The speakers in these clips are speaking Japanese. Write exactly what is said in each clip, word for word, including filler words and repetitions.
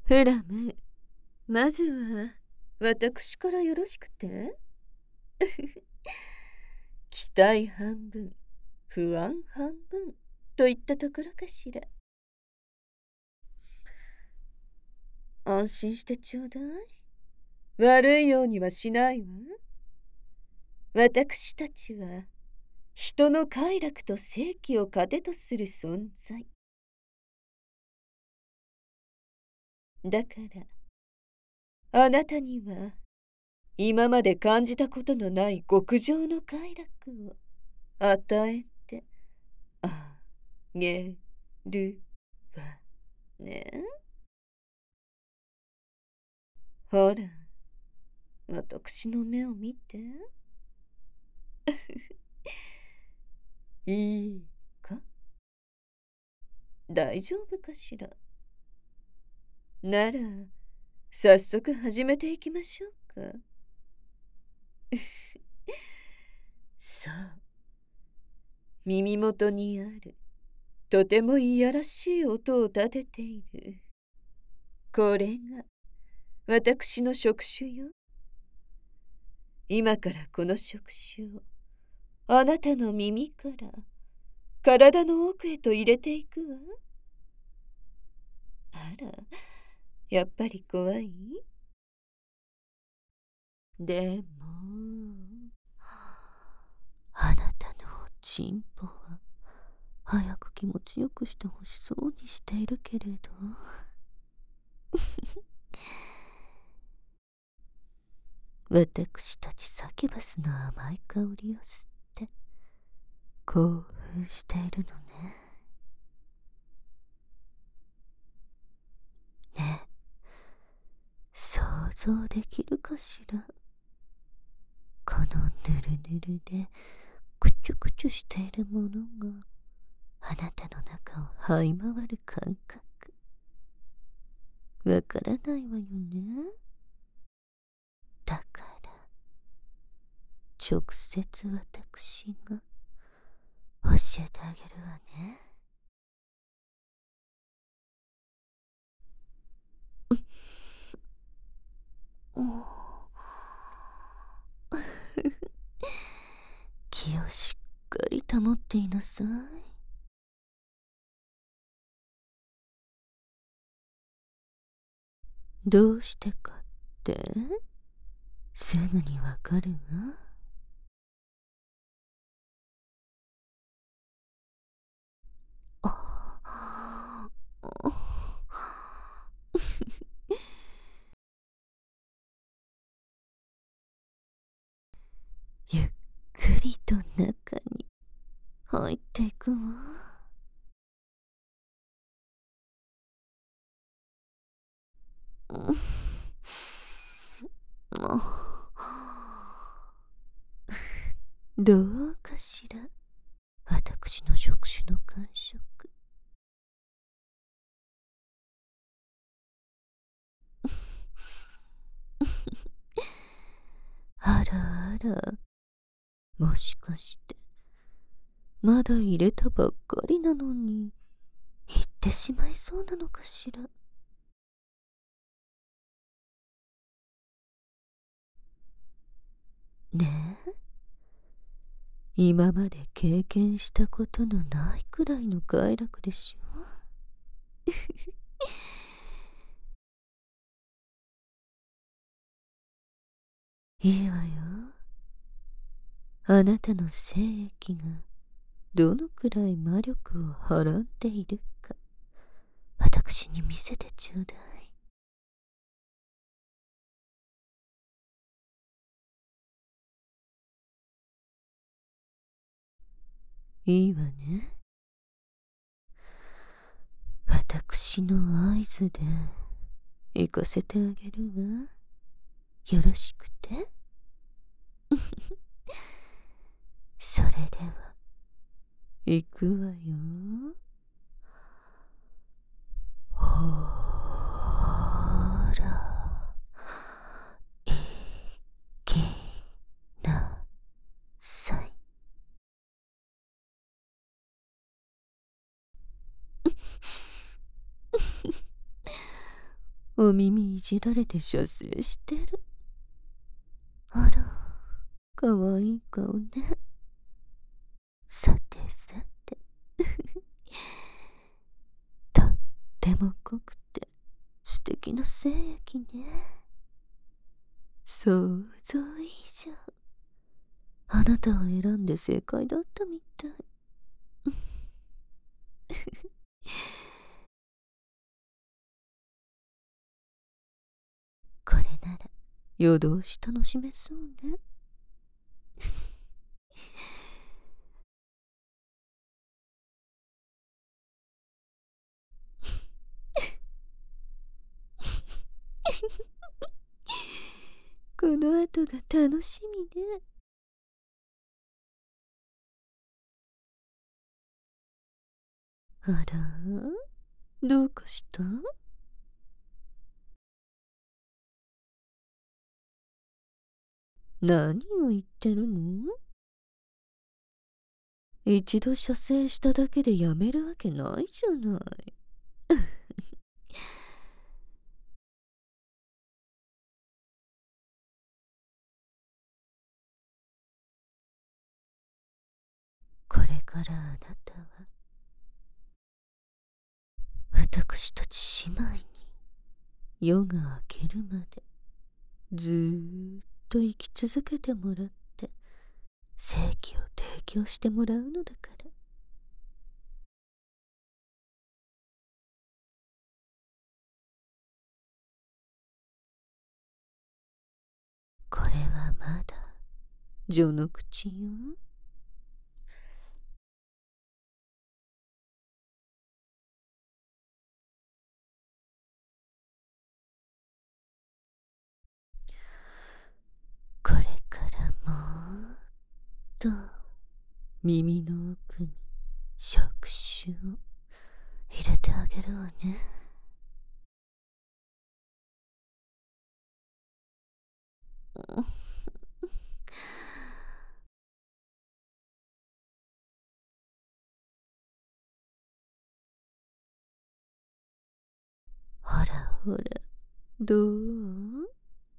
フラム、まずは私からよろしくて。期待半分、不安半分といったところかしら。安心してちょうだい。悪いようにはしないわ。私たちは人の快楽と正気を糧とする存在だから、あなたには今まで感じたことのない極上の快楽を与えてあげるわね。ほら、私の目を見て。いいか、大丈夫かしら。なら早速始めていきましょうか。さあ、耳元にあるとてもいやらしい音を立てているこれが私の触手よ。今からこの触手をあなたの耳から体の奥へと入れていくわ。あら、やっぱり怖い？でもあなたのチンポは早く気持ちよくしてほしそうにしているけれど私たちサキュバスの甘い香りを吸って興奮しているのね。ねえ、想像できるかしら。このぬるぬるでくちゅくちゅしているものがあなたの中を這い回る感覚。わからないわよね。だから直接私が教えてあげるわね。気をしっかり保っていなさい。どうしてかってすぐにわかるわ。あゆっくりと中に入っていくわ。どうかしら、私の触手の感触。あらあら、もしかしてまだ入れたばっかりなのに言ってしまいそうなのかしら。ねえ、今まで経験したことのないくらいの快楽でしょ。いいわよ。あなたの精液がどのくらい魔力をはらんでいるか私に見せてちょうだい。いいわね。私の合図で行かせてあげるわ。よろしくて。それでは行くわよ。ほーら、いきなさい。 お耳いじられて射精してる。あら、かわいい顔ね。さてさて。とっても濃くて素敵な精液ね。想像以上。あなたを選んで正解だったみたい。これなら夜通し楽しめそうね。この後が楽しみね。あら、どうかした？何を言ってるの？一度射精しただけでやめるわけないじゃない。これからあなたは私たち姉妹に夜が明けるまでずーっと生き続けてもらって正気を提供してもらうのだから。これはまだ序の口よ。これからもっと耳の奥に触手を入れてあげるわね。ほらほら、どう？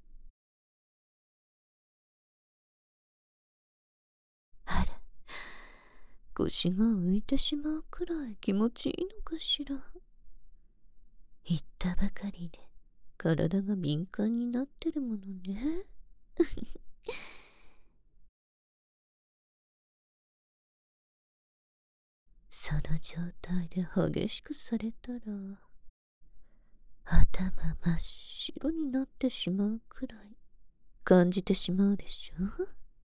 あら、腰が浮いてしまうくらい気持ちいいのかしら。言ったばかりで体が敏感になってるものね。その状態で激しくされたら頭真っ白になってしまうくらい感じてしまうでしょ。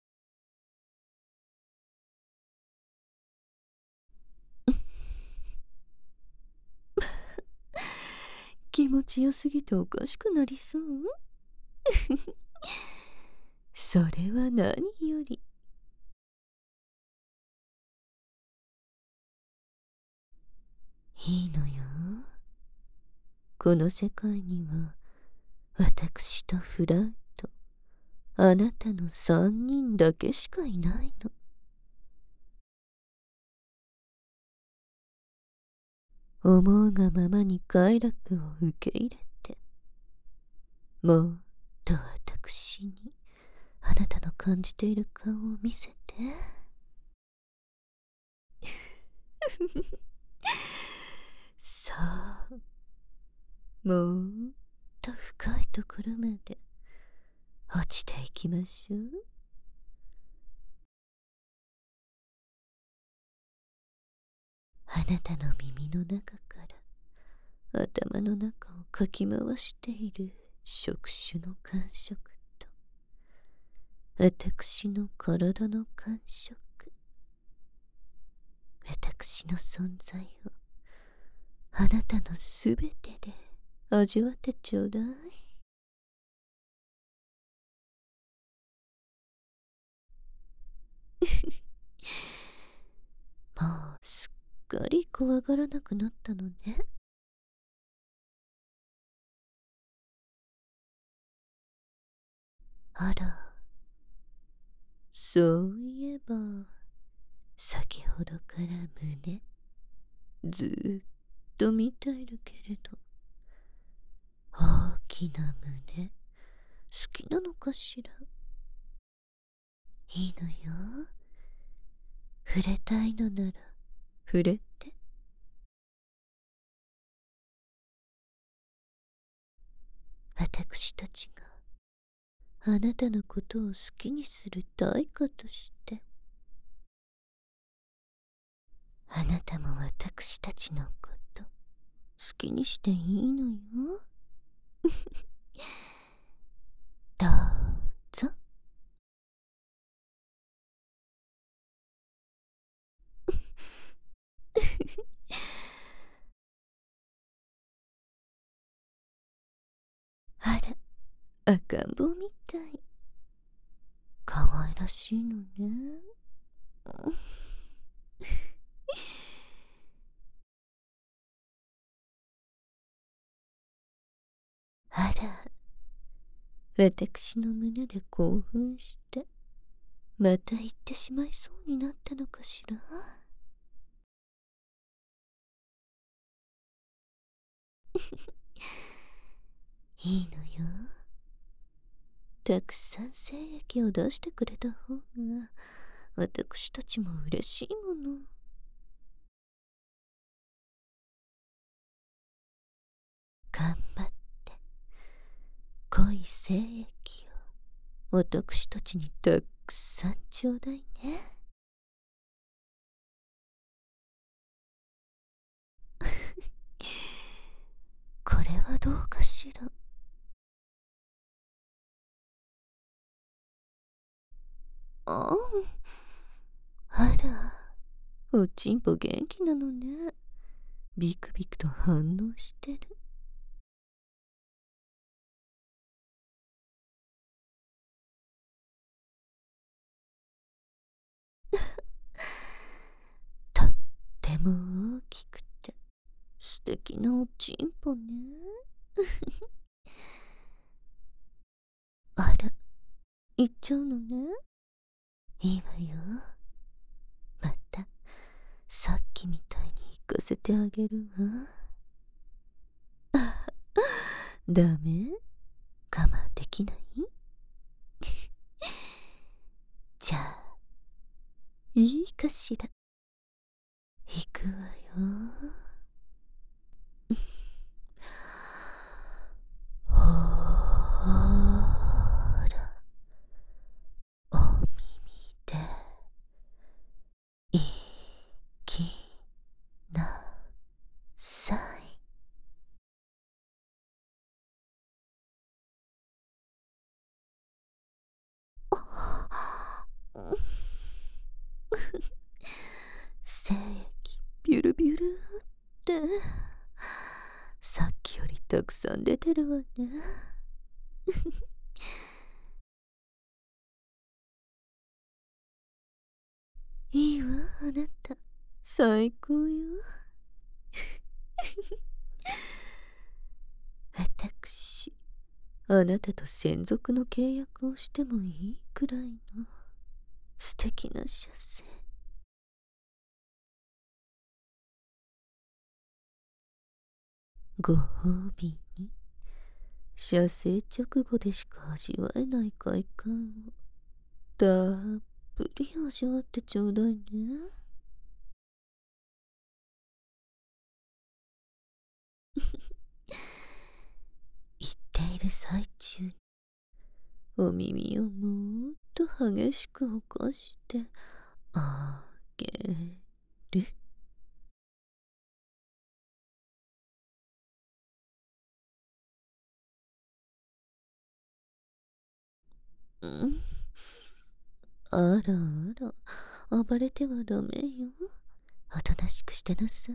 気持ちよすぎておかしくなりそう。それは何より。いいのよ。この世界には私とフラウとあなたの三人だけしかいないの。思うがままに快楽を受け入れて、もっと私にあなたの感じている顔を見せて。さあ、もっと深いところまで落ちていきましょう。あなたの耳の中から頭の中をかき回している触手の感触と私の体の感触、私の存在をあなたのすべてで味わってちょうだい。もうすっかり怖がらなくなったのね。あら、そういえば先ほどから胸、ずーっと見ているけれど、 大きな胸、好きなのかしら。いいのよ。触れたいのなら、触れて。私たちがあなたのことを好きにする対価として、あなたも私たちのこと好きにしていいのよ。どうぞ。あら、赤ん坊みたい。可愛らしいのね。あら、私の胸で興奮してまた行ってしまいそうになったのかしら。いいのよ。たくさん精液を出してくれた方が私たちも嬉しいもの。頑張って濃い精液を私たちにたくさんちょうだいね。これはどうかしら。ああら、おちんぽ元気なのね。ビクビクと反応してる。とっても大きくて素敵なおちんぽね。あら、行っちゃうのね。いいわよ。またさっきみたいに行かせてあげるわ。あ、ダメ？我慢できない？じゃあいいかしら。行くわよ。ほーら、お耳でいきなさい。精液ビュルビュルってさっきよりたくさん出てるわね。いいわ、あなた。最高よ。私、あなたと専属の契約をしてもいいくらいの素敵な射精。ご褒美に、射精直後でしか味わえない快感をたっぷり味わってちょうだいね。言っている最中にお耳をもっと激しく起こしてあげる。うん、あらあら、暴れてはダメよ。おとなしくしてなさい。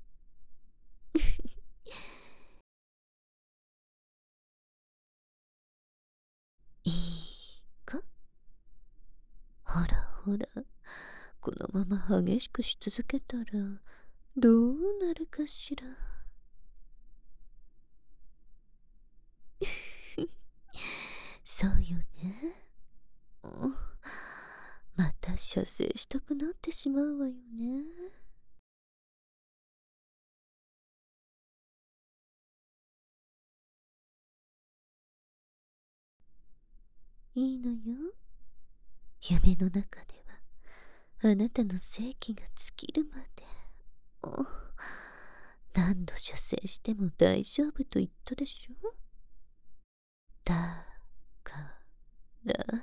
いいか。ほらほら、このまま激しくし続けたらどうなるかしら。そうよね。うん、また射精したくなってしまうわよね。 いいのよ。夢の中ではあなたの正気が尽きるまで。お何度射精しても大丈夫と言ったでしょ。だから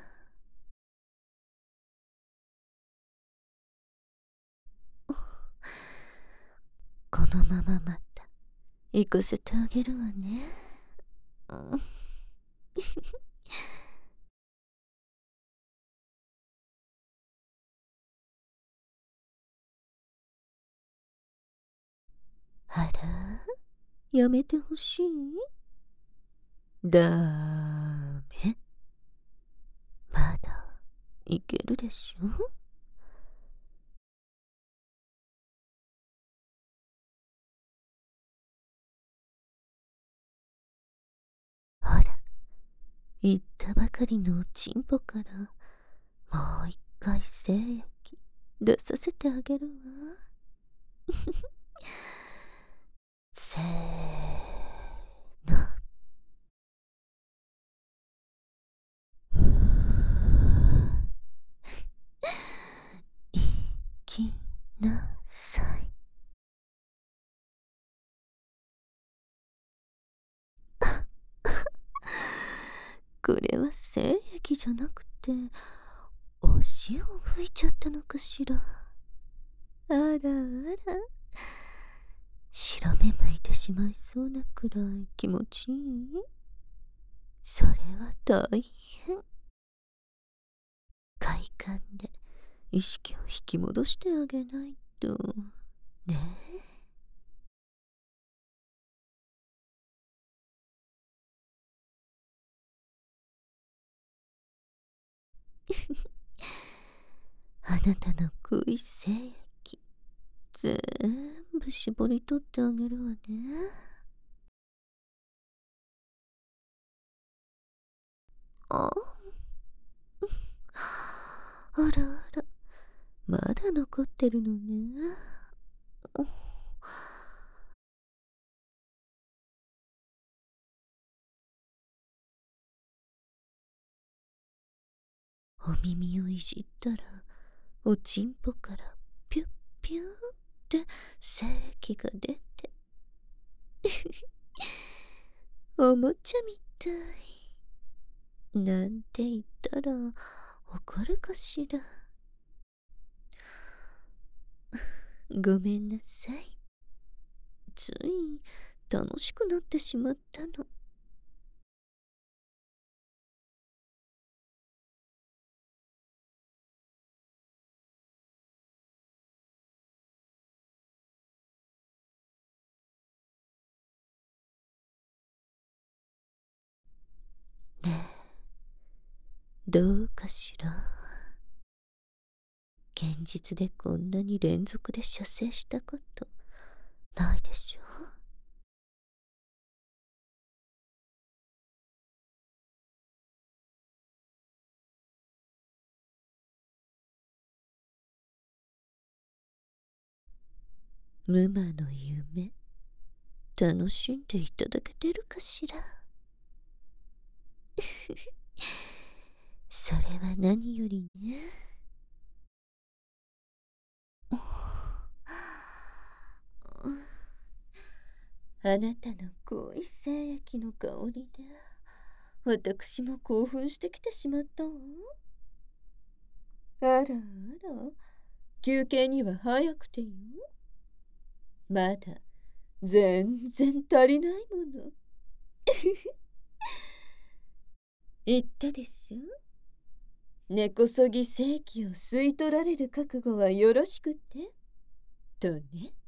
このまままた行かせてあげるわね。うん、あら、やめてほしい？だーめ。まだいけるでしょ。ほら、言ったばかりのおちんぽからもう一回精液出させてあげるわ。せーの。行きなさい。これは精液じゃなくてお塩を吹いちゃったのかしら。あらあら、白目向いてしまいそうなくらい気持ちいい？それは大変。快感で意識を引き戻してあげないとね。あなたの恋精液ぜんぶ絞り取ってあげるわね。ああらあら、まだ残ってるのね。お耳をいじったらおちんぽからピュッピューって精液が出ておもちゃみたいなんて言ったら怒るかしら。ごめんなさい、つい楽しくなってしまったの。ねえ、どうかしら。現実でこんなに連続で射精したことないでしょ。無魔の夢楽しんでいただけてるかしら。それは何よりね。あなたの恋精液の香りで私も興奮してきてしまったわ。あらあら、休憩には早くてよ。まだ全然足りないもの。言ったでしょ。根こそぎ正気を吸い取られる覚悟はよろしくてとね。